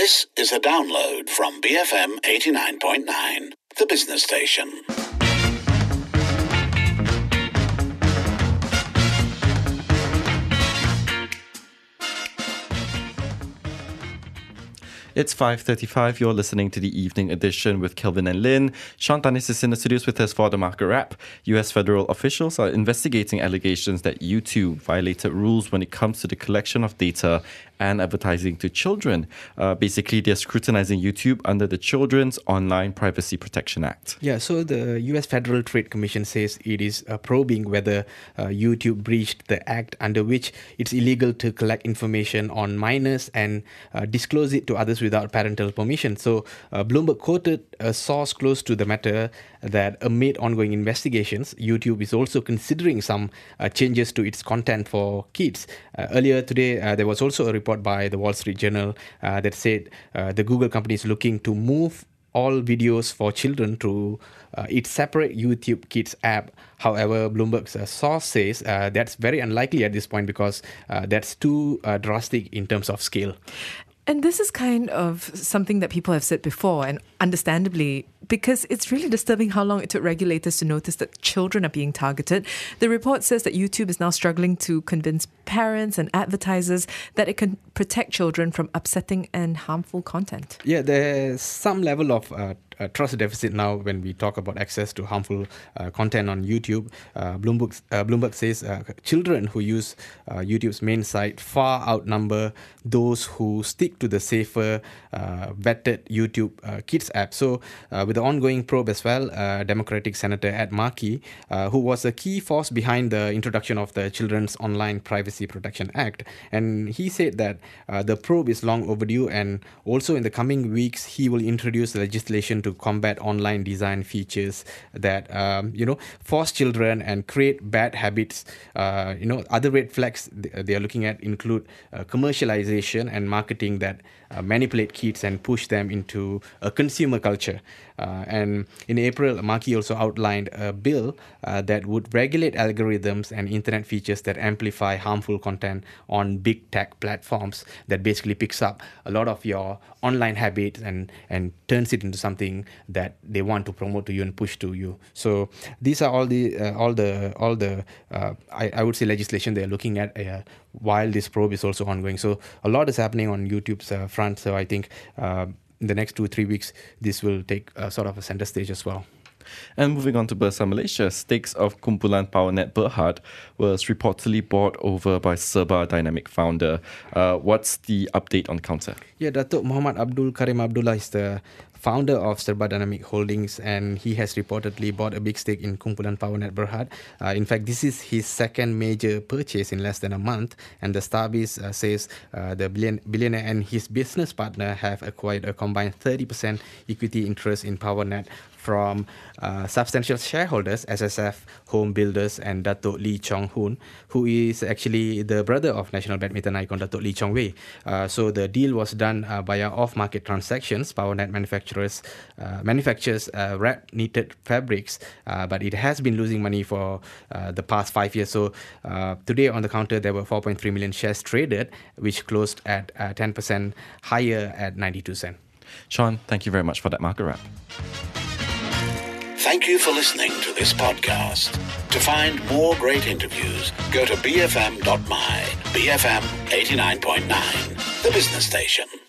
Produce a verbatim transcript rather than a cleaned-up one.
This is a download from B F M eighty-nine point nine, the business station. It's five thirty-five. You're listening to the evening edition with Kelvin and Lynn. Sean Tanis is in the studios with us for the market wrap. U S federal officials are investigating allegations that YouTube violated rules when it comes to the collection of data and advertising to children. Uh, basically, they're scrutinizing YouTube under the Children's Online Privacy Protection Act. Yeah, so the U S Federal Trade Commission says it is uh, probing whether uh, YouTube breached the act under which it's illegal to collect information on minors and uh, disclose it to others without parental permission. So uh, Bloomberg quoted a source close to the matter that amid ongoing investigations, YouTube is also considering some uh, changes to its content for kids. Uh, earlier today, uh, there was also a report by the Wall Street Journal uh, that said uh, the Google company is looking to move all videos for children to uh, its separate YouTube Kids app. However, Bloomberg's uh, source says uh, that's very unlikely at this point because uh, that's too uh, drastic in terms of scale. And this is kind of something that people have said before, and understandably, because it's really disturbing how long it took regulators to notice that children are being targeted. The report says that YouTube is now struggling to convince parents and advertisers that it can protect children from upsetting and harmful content. Yeah, there's some level of uh, uh, trust deficit now when we talk about access to harmful uh, content on YouTube. Uh, Bloomberg, uh, Bloomberg says uh, children who use uh, YouTube's main site far outnumber those who stick to the safer, uh, vetted YouTube uh, Kids app. So uh, with the ongoing probe as well, uh, Democratic Senator Ed Markey, uh, who was a key force behind the introduction of the Children's Online Privacy Protection Act, and he said that uh, the probe is long overdue, and also in the coming weeks he will introduce legislation to combat online design features that um, you know force children and create bad habits. Uh, you know other red flags they are looking at include uh, commercialization and marketing that uh, manipulate kids and push them into a consumer culture. Uh, and in April, Markey also outlined a bill uh, that would regulate algorithms and internet features that amplify harmful content on big tech platforms that basically picks up a lot of your online habits and, and turns it into something that they want to promote to you and push to you. So these are all the uh, all the all the uh, I, I would say legislation they're looking at uh, while this probe is also ongoing. So a lot is happening on YouTube's uh, front. So I think uh, in the next two, three weeks, this will take uh, sort of a center stage as well. And moving on to Bursa Malaysia, stakes of Kumpulan PowerNet Berhad was reportedly bought over by Serba Dynamic founder. Uh, what's the update on counter? Yeah, Datuk Muhammad Abdul Karim Abdullah is the founder of Serba Dynamic Holdings, and he has reportedly bought a big stake in Kumpulan PowerNet Berhad. Uh, in fact, this is his second major purchase in less than a month, and the Starbis uh, says uh, the billion, billionaire and his business partner have acquired a combined thirty percent equity interest in PowerNet from uh, substantial shareholders, S S F Home Builders and Datuk Lee Chong Hoon, who is actually the brother of national badminton icon Datuk Lee Chong Wei. Uh, so the deal was done uh, via off-market transactions. PowerNet manufacturers uh, manufactures uh, wrap knitted fabrics, uh, but it has been losing money for uh, the past five years. So uh, today on the counter there were four point three million shares traded, which closed at uh, ten percent higher at ninety-two cents. Sean, thank you very much for that market wrap. Thank you for listening to this podcast. To find more great interviews, go to b f m dot my. B F M eighty-nine point nine, the business station.